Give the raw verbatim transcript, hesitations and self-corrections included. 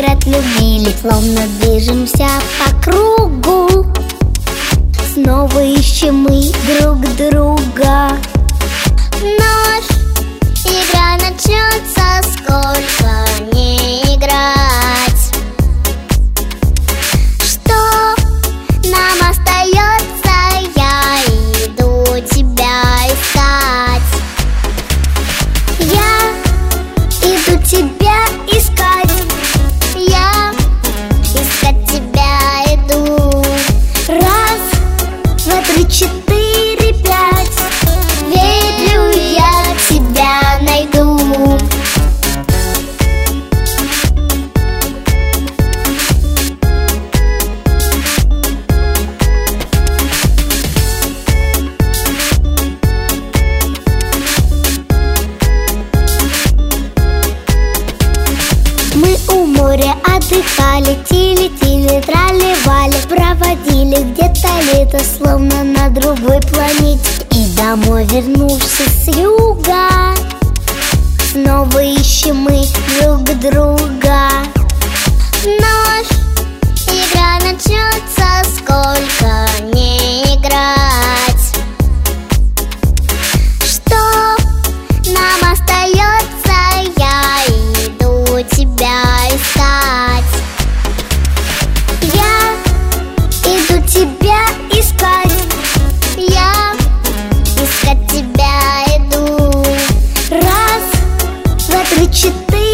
играть любили, словно движемся по кругу. Снова ищем мы друг друга. Вновь игра начнется, сколько не играть. Что нам остается? Я иду тебя искать. Я иду тебя искать. Я искать тебя иду. Раз, два, три, четыре, пять. Верю, я тебя найду. Мы у моря отдыхали, тили-тили, трали-вали, проводили где-то лето, словно на другой планете. И домой, вернувшись с юга, снова ищем мы друг друга. Вновь игра начнется, сколько не играть. Что нам остается? Я иду тебя искать. Я иду тебя искать. Я искать тебя иду. Раз, два, три, четыре.